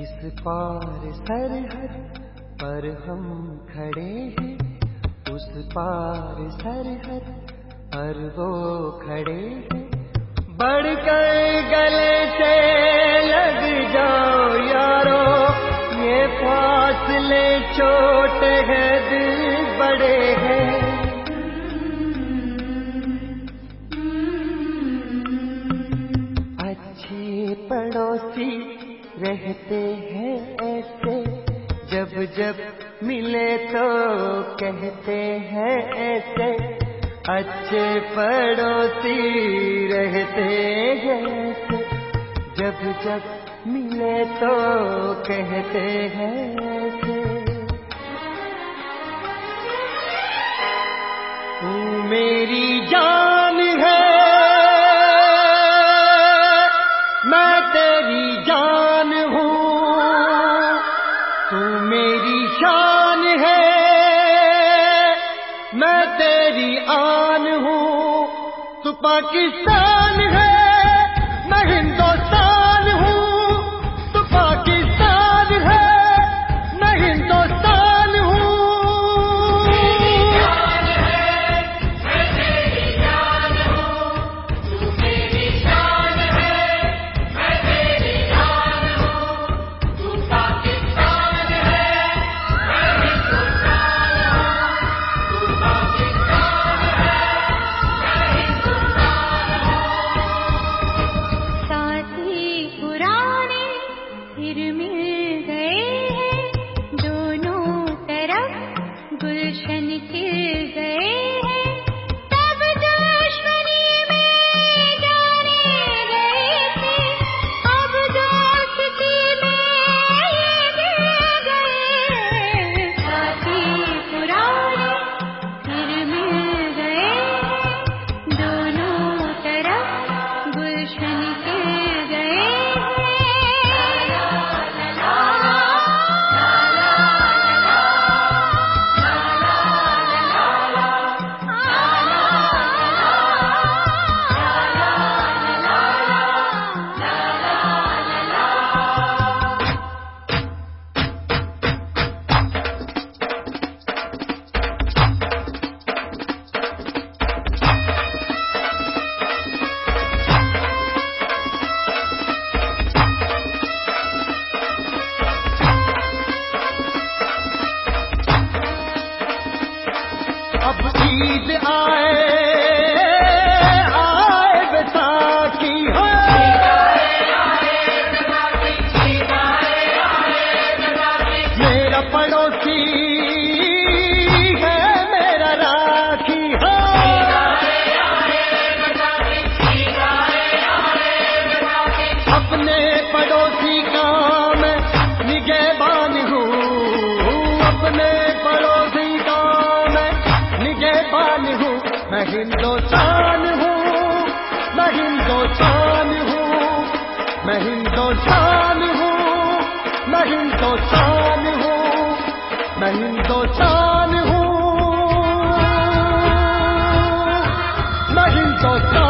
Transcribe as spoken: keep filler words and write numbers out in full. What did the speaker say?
इस पार सरहद पर हम खड़े हैं, उस पार सरहद पर वो खड़े हैं। बढ़कर गले से लग जाओ यारो, ये फासले छोटे हैं दिल बड़े हैं। अच्छे पड़ोसी रहते हैं ऐसे, जब जब मिले तो कहते हैं ऐसे। अच्छे पड़ोसी रहते हैं ऐसे, जब जब मिले तो कहते हैं ऐसे। तू मेरी जान है, मैं तेरी जान हूँ। तू मेरी शान है, मैं तेरी आन हूँ। तू पाकिस्तान है, मैं हिंदुस्तान हूँ। तू पाकिस्तान है, मैं हिंदुस्तान हूँ। फिर मिल गए हैं, दोनों तरफ गुलशन खिल गए हैं। तब दुश्मनी में जाने गए थे, अब दोस्ती में ये गिर गए। साथी पुराने फिर मिल गए हैं, दोनों तरफ गुलशन खिल गए हैं। अब ईद आए आए बैसाखी हो, मेरा पड़ोसी है मेरा राखी हो। अपने पड़ोसी का मैं निगहबान हूँ, अपने पड़ोसी का निगहबान हूँ। मैं हिंदुस्तान हूँ, मैं हिंदुस्तान हूँ, मैं हिंदुस्तान हूँ, मैं हिंदुस्तान हूँ, मैं हिंदुस्तान हूँ, मैं हिंदुस्तान।